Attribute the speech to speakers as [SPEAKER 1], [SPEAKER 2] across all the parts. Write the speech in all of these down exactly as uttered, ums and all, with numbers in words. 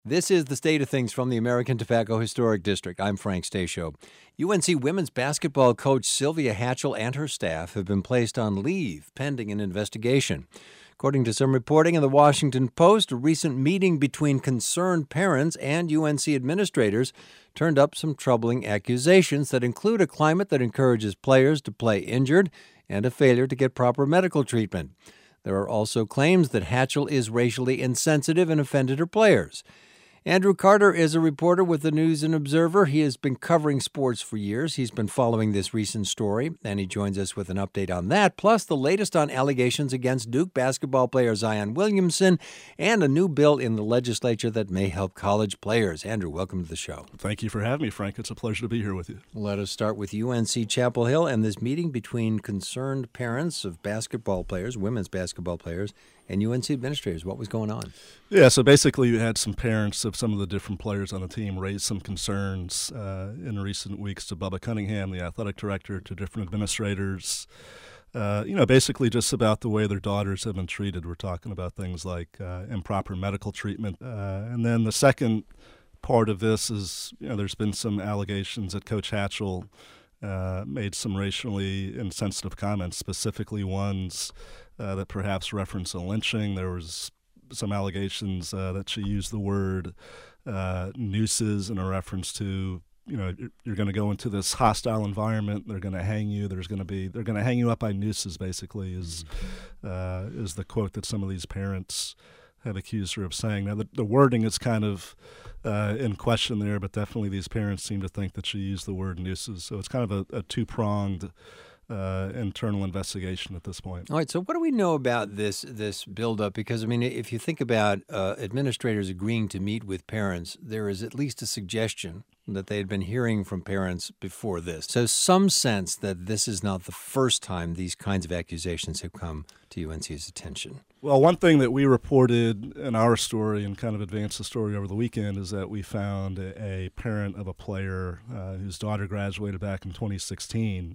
[SPEAKER 1] This is the state of things from the American Tobacco Historic District. I'm Frank Stasio. U N C women's basketball coach Sylvia Hatchell and her staff have been placed on leave pending an investigation. According to some reporting in the Washington Post, a recent meeting between concerned parents and U N C administrators turned up some troubling accusations that include a climate that encourages players to play injured and a failure to get proper medical treatment. There are also claims that Hatchell is racially insensitive and offended her players. Andrew Carter is a reporter with the News and Observer. He has been covering sports for years. He's been following this recent story, and he joins us with an update on that, plus the latest on allegations against Duke basketball player Zion Williamson and a new bill in the legislature that may help college players. Andrew, welcome to the show.
[SPEAKER 2] Thank you for having me, Frank. It's a pleasure to be here with you.
[SPEAKER 1] Let us start with U N C Chapel Hill and this meeting between concerned parents of basketball players, women's basketball players, and U N C administrators. What was going on?
[SPEAKER 2] Yeah, so basically you had some parents of some of the different players on the team raise some concerns uh, in recent weeks to Bubba Cunningham, the athletic director, to different administrators, uh, you know, basically just about the way their daughters have been treated. We're talking about things like uh, improper medical treatment. Uh, and then the second part of this is, you know, there's been some allegations that Coach Hatchell uh, made some racially insensitive comments, specifically ones uh, that perhaps reference a lynching. There was some allegations uh, that she used the word uh, nooses in a reference to, you know, you're, you're going to go into this hostile environment. They're going to hang you. There's going to be they're going to hang you up by nooses. Basically, is uh, is the quote that some of these parents have accused her of saying. Now, the, the wording is kind of uh, in question there, but definitely these parents seem to think that she used the word nooses. So it's kind of a, a two-pronged Uh, internal investigation at this point.
[SPEAKER 1] All right, so what do we know about this this buildup? Because, I mean, if you think about uh, administrators agreeing to meet with parents, there is at least a suggestion that they had been hearing from parents before this. So some sense that this is not the first time these kinds of accusations have come to U N C's attention.
[SPEAKER 2] Well, one thing that we reported in our story and kind of advanced the story over the weekend is that we found a, a parent of a player uh, whose daughter graduated back in twenty sixteen.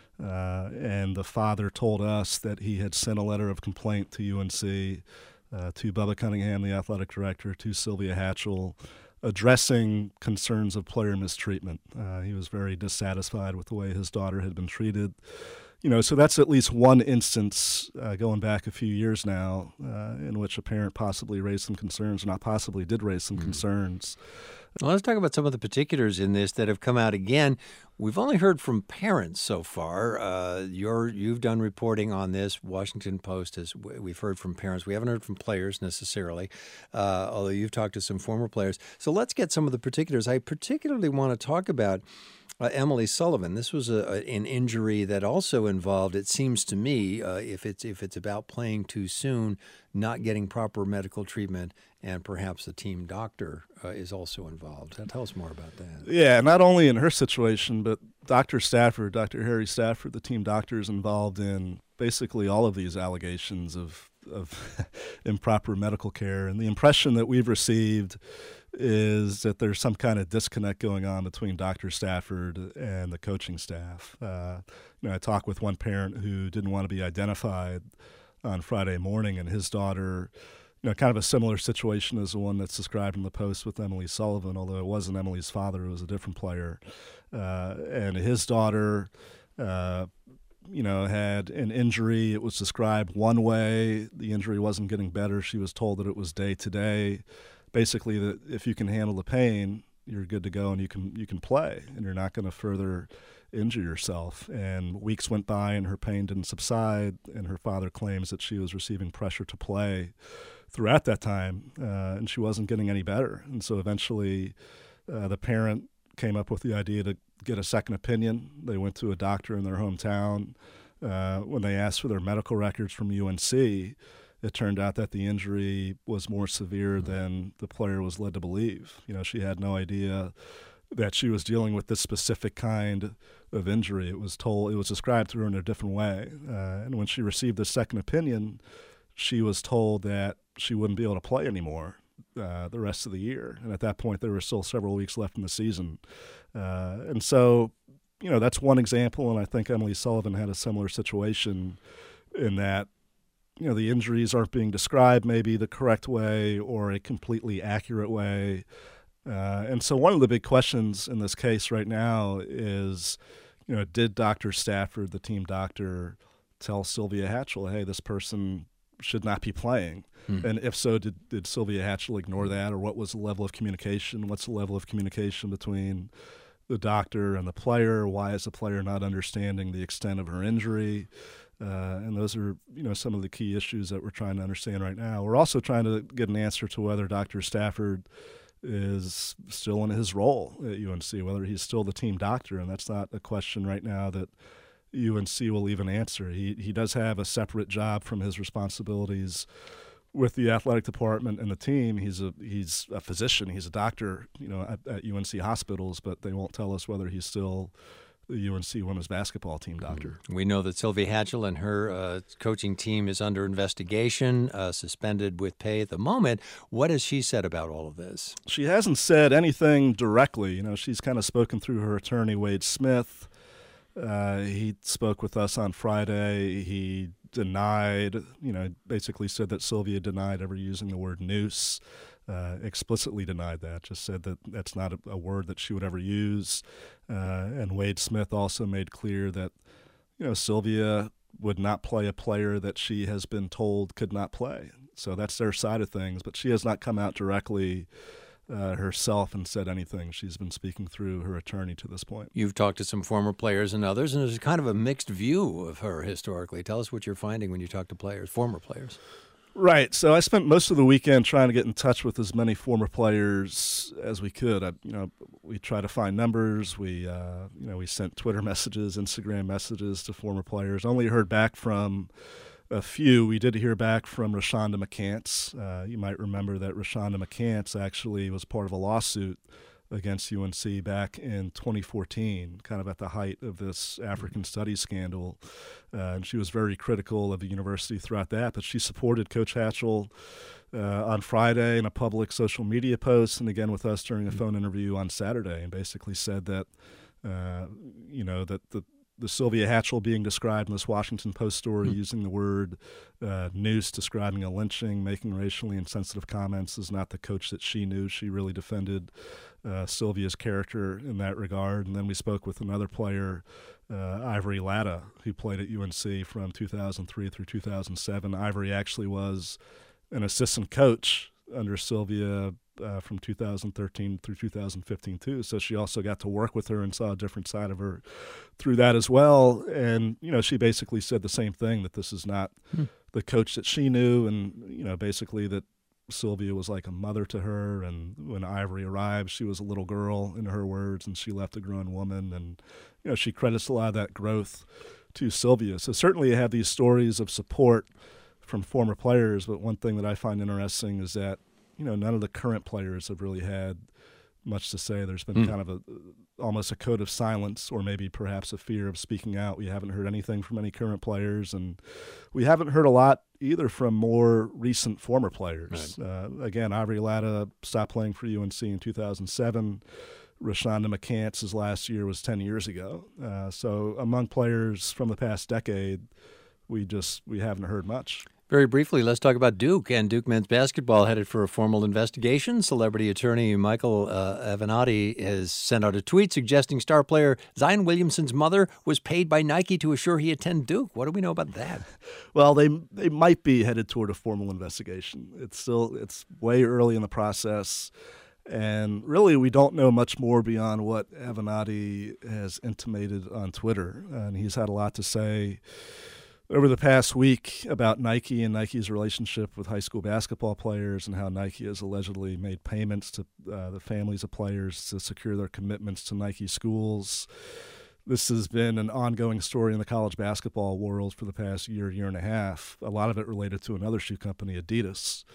[SPEAKER 2] Uh, and the father told us that he had sent a letter of complaint to U N C, uh, to Bubba Cunningham, the athletic director, to Sylvia Hatchell, addressing concerns of player mistreatment. Uh, he was very dissatisfied with the way his daughter had been treated. You know, so that's at least one instance uh, going back a few years now uh, in which a parent possibly raised some concerns, not possibly did raise some mm. concerns.
[SPEAKER 1] Well, let's talk about some of the particulars in this that have come out again. We've only heard from parents so far. Uh, you're, you've done reporting on this. Washington Post has. We've heard from parents. We haven't heard from players necessarily, uh, although you've talked to some former players. So let's get some of the particulars. I particularly want to talk about Uh, Emily Sullivan. This was a, a, an injury that also involved, it seems to me, uh, if it's if it's about playing too soon, not getting proper medical treatment, and perhaps the team doctor uh, is also involved. Tell us more about that.
[SPEAKER 2] Yeah, not only in her situation, but Doctor Stafford, Doctor Harry Stafford, the team doctor, is involved in basically all of these allegations of of improper medical care. And the impression that we've received is that there's some kind of disconnect going on between Doctor Stafford and the coaching staff. Uh, you know, I talked with one parent who didn't want to be identified on Friday morning, and his daughter, you know, kind of a similar situation as the one that's described in the Post with Emily Sullivan, although it wasn't Emily's father, it was a different player. Uh, and his daughter, uh, you know, had an injury. It was described one way. The injury wasn't getting better. She was told that it was day to day. Basically, that if you can handle the pain, you're good to go and you can you can play, and you're not going to further injure yourself. And weeks went by and her pain didn't subside, and her father claims that she was receiving pressure to play throughout that time, uh, and she wasn't getting any better. And so eventually uh, the parent came up with the idea to get a second opinion. They went to a doctor in their hometown. Uh, when they asked for their medical records from U N C, it turned out that the injury was more severe than the player was led to believe. You know, she had no idea that she was dealing with this specific kind of injury. It was told, it was described to her in a different way. Uh, and when she received the second opinion, she was told that she wouldn't be able to play anymore uh, the rest of the year. And at that point, there were still several weeks left in the season. Uh, and so, you know, that's one example. And I think Emily Sullivan had a similar situation in that you know, the injuries aren't being described maybe the correct way or a completely accurate way. Uh, and so one of the big questions in this case right now is, you know, did Doctor Stafford, the team doctor, tell Sylvia Hatchell, hey, this person should not be playing? Hmm. And if so, did, did Sylvia Hatchell ignore that? Or what was the level of communication? What's the level of communication between the doctor and the player? Why is the player not understanding the extent of her injury? Uh, and those are, you know, some of the key issues that we're trying to understand right now. We're also trying to get an answer to whether Doctor Stafford is still in his role at U N C, whether he's still the team doctor, and that's not a question right now that U N C will even answer. He he does have a separate job from his responsibilities with the athletic department and the team. He's a he's a physician, he's a doctor, you know, at, at U N C hospitals, but they won't tell us whether he's still the U N C women's basketball team doctor.
[SPEAKER 1] We know that Sylvia Hatchell and her uh, coaching team is under investigation, uh, suspended with pay at the moment. What has she said about all of this?
[SPEAKER 2] She hasn't said anything directly. You know, she's kind of spoken through her attorney, Wade Smith. Uh, he spoke with us on Friday. He denied, you know, basically said that Sylvia denied ever using the word noose. Uh, explicitly denied that, just said that that's not a, a word that she would ever use. Uh, and Wade Smith also made clear that, you know, Sylvia would not play a player that she has been told could not play. So that's their side of things, but she has not come out directly uh, herself and said anything. She's been speaking through her attorney to this point.
[SPEAKER 1] You've talked to some former players and others, and there's kind of a mixed view of her historically. Tell us what you're finding when you talk to players, former players.
[SPEAKER 2] Right. So I spent most of the weekend trying to get in touch with as many former players as we could. I, you know, we try to find numbers. We, uh, you know, we sent Twitter messages, Instagram messages to former players. Only heard back from a few. We did hear back from Rashonda McCants. Uh, you might remember that Rashonda McCants actually was part of a lawsuit against U N C back in twenty fourteen, kind of at the height of this African studies scandal. Uh, and she was very critical of the university throughout that, but she supported Coach Hatchell uh, on Friday in a public social media post and again with us during a phone interview on Saturday, and basically said that, uh, you know, that the the Sylvia Hatchell being described in this Washington Post story mm-hmm. using the word uh, noose, describing a lynching, making racially insensitive comments is not the coach that she knew. She really defended uh, Sylvia's character in that regard. And then we spoke with another player, uh, Ivory Latta, who played at U N C from two thousand three through two thousand seven. Ivory actually was an assistant coach under Sylvia Uh, from two thousand thirteen through two thousand fifteen too, so she also got to work with her and saw a different side of her through that as well. And you know, she basically said the same thing, that this is not hmm. the coach that she knew, and you know, basically that Sylvia was like a mother to her. And when Ivory arrived, she was a little girl in her words, and she left a grown woman. And you know, she credits a lot of that growth to Sylvia. So certainly you have these stories of support from former players, but one thing that I find interesting is that, you know, none of the current players have really had much to say. There's been mm. kind of a almost a code of silence, or maybe perhaps a fear of speaking out. We haven't heard anything from any current players, and we haven't heard a lot either from more recent former players. Right. Uh, again, Ivory Latta stopped playing for U N C in two thousand seven. Rashonda McCants' last year was ten years ago. Uh, so among players from the past decade, we just we haven't heard much.
[SPEAKER 1] Very briefly, let's talk about Duke. And Duke men's basketball headed for a formal investigation. Celebrity attorney Michael uh, Avenatti has sent out a tweet suggesting star player Zion Williamson's mother was paid by Nike to assure he attend Duke. What do we know about that?
[SPEAKER 2] Well, they they might be headed toward a formal investigation. It's still it's way early in the process. And really, we don't know much more beyond what Avenatti has intimated on Twitter. And he's had a lot to say over the past week about Nike and Nike's relationship with high school basketball players, and how Nike has allegedly made payments to uh, the families of players to secure their commitments to Nike schools. This has been an ongoing story in the college basketball world for the past year, year and a half, a lot of it related to another shoe company, Adidas.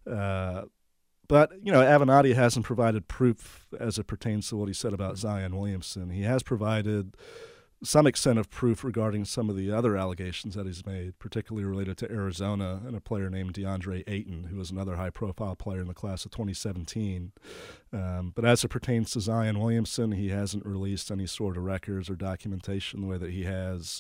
[SPEAKER 2] Uh, but, you know, Avenatti hasn't provided proof as it pertains to what he said about Zion Williamson. He has provided some extent of proof regarding some of the other allegations that he's made, particularly related to Arizona and a player named DeAndre Ayton, who was another high-profile player in the class of twenty seventeen. Um, but as it pertains to Zion Williamson, he hasn't released any sort of records or documentation the way that he has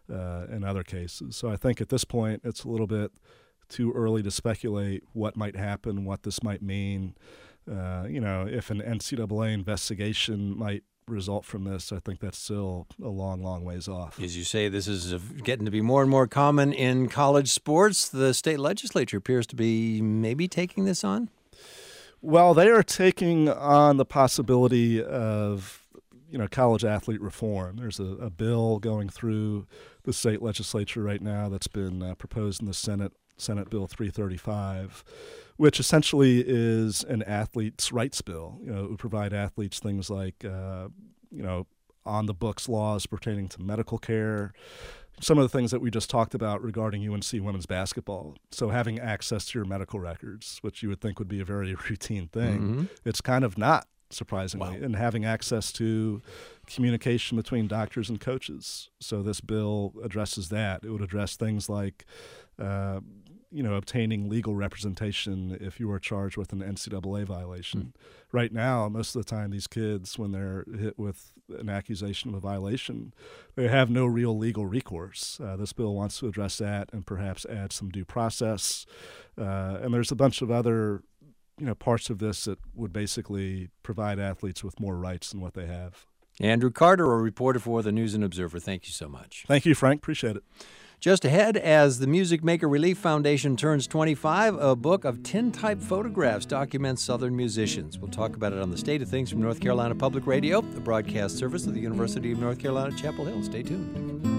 [SPEAKER 2] uh, in other cases. So I think at this point it's a little bit too early to speculate what might happen, what this might mean. Uh, you know, if an N C double A investigation might result from this, I think that's still a long, long ways off.
[SPEAKER 1] As you say, this is getting to be more and more common in college sports. The state legislature appears to be maybe taking this on?
[SPEAKER 2] Well, they are taking on the possibility of, you know, college athlete reform. There's a, a bill going through the state legislature right now that's been uh, proposed in the Senate, Senate Bill three thirty-five, which essentially is an athlete's rights bill. You know, it would provide athletes things like, uh, you know, on-the-books laws pertaining to medical care, some of the things that we just talked about regarding U N C women's basketball. So having access to your medical records, which you would think would be a very routine thing, mm-hmm. it's kind of not, surprisingly, wow. and having access to communication between doctors and coaches. So this bill addresses that. It would address things like, uh, you know, obtaining legal representation if you are charged with an N C double A violation. Mm. Right now, most of the time, these kids, when they're hit with an accusation of a violation, they have no real legal recourse. Uh, this bill wants to address that and perhaps add some due process. Uh, and there's a bunch of other, you know, parts of this that would basically provide athletes with more rights than what they have.
[SPEAKER 1] Andrew Carter, a reporter for the News and Observer. Thank you so much.
[SPEAKER 2] Thank you, Frank. Appreciate it.
[SPEAKER 1] Just ahead, as the Music Maker Relief Foundation turns twenty-five, a book of tintype photographs documents Southern musicians. We'll talk about it on the State of Things from North Carolina Public Radio, the broadcast service of the University of North Carolina, Chapel Hill. Stay tuned.